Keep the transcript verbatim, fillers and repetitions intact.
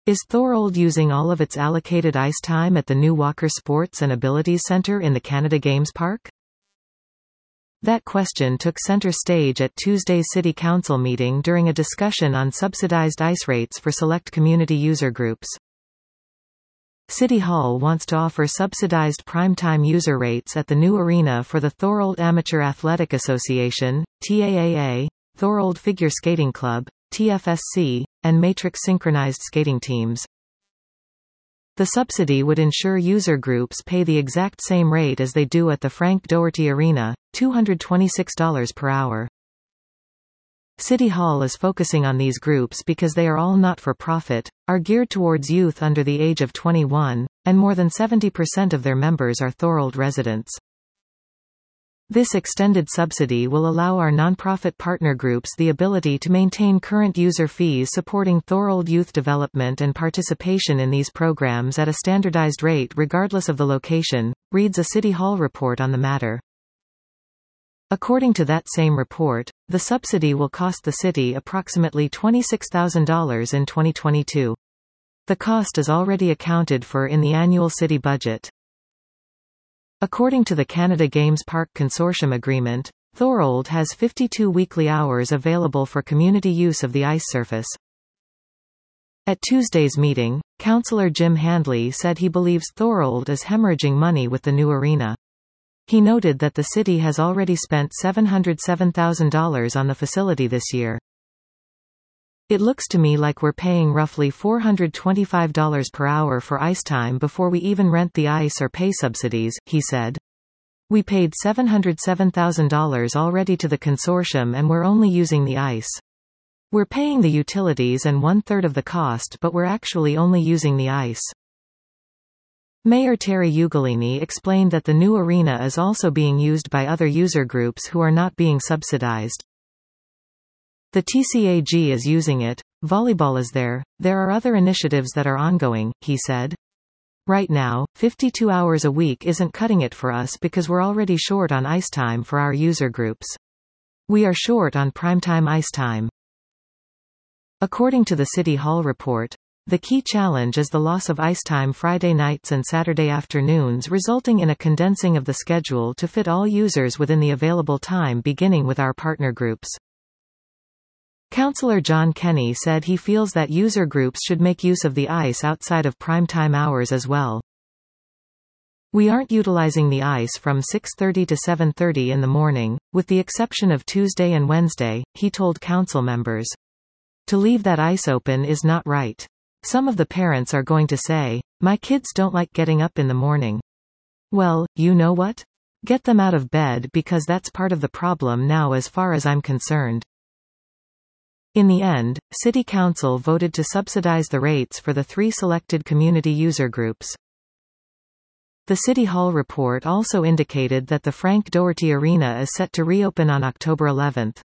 Is Thorold using all of its allocated ice time at the new Walker Sports and Abilities Centre in the Canada Games Park? That question took centre stage at Tuesday's City Council meeting during a discussion on subsidised ice rates for select community user groups. City Hall wants to offer subsidised prime-time user rates at the new arena for the Thorold Amateur Athletic Association, T A A A, Thorold Figure Skating Club, T F S C, and Matrix Synchronized Skating Teams. The subsidy would ensure user groups pay the exact same rate as they do at the Frank Doherty Arena, two hundred twenty-six dollars per hour. City Hall is focusing on these groups because they are all not-for-profit, are geared towards youth under the age of twenty-one, and more than seventy percent of their members are Thorold residents. This extended subsidy will allow our nonprofit partner groups the ability to maintain current user fees supporting Thorold youth development and participation in these programs at a standardized rate regardless of the location, reads a City Hall report on the matter. According to that same report, the subsidy will cost the city approximately twenty-six thousand dollars in twenty twenty-two. The cost is already accounted for in the annual city budget. According to the Canada Games Park Consortium agreement, Thorold has fifty-two weekly hours available for community use of the ice surface. At Tuesday's meeting, Councillor Jim Handley said he believes Thorold is hemorrhaging money with the new arena. He noted that the city has already spent seven hundred seven thousand dollars on the facility this year. It looks to me like we're paying roughly four hundred twenty-five dollars per hour for ice time before we even rent the ice or pay subsidies, he said. We paid seven hundred seven thousand dollars already to the consortium and we're only using the ice. We're paying the utilities and one-third of the cost but we're actually only using the ice. Mayor Terry Ugolini explained that the new arena is also being used by other user groups who are not being subsidized. The T C A G is using it, volleyball is there, there are other initiatives that are ongoing, he said. Right now, fifty-two hours a week isn't cutting it for us because we're already short on ice time for our user groups. We are short on primetime ice time. According to the City Hall report, the key challenge is the loss of ice time Friday nights and Saturday afternoons, resulting in a condensing of the schedule to fit all users within the available time beginning with our partner groups. Councillor John Kenny said he feels that user groups should make use of the ice outside of primetime hours as well. We aren't utilizing the ice from six thirty to seven thirty in the morning, with the exception of Tuesday and Wednesday, he told council members. To leave that ice open is not right. Some of the parents are going to say, my kids don't like getting up in the morning. Well, you know what? Get them out of bed because that's part of the problem now as far as I'm concerned. In the end, City Council voted to subsidize the rates for the three selected community user groups. The City Hall report also indicated that the Frank Doherty Arena is set to reopen on October eleventh.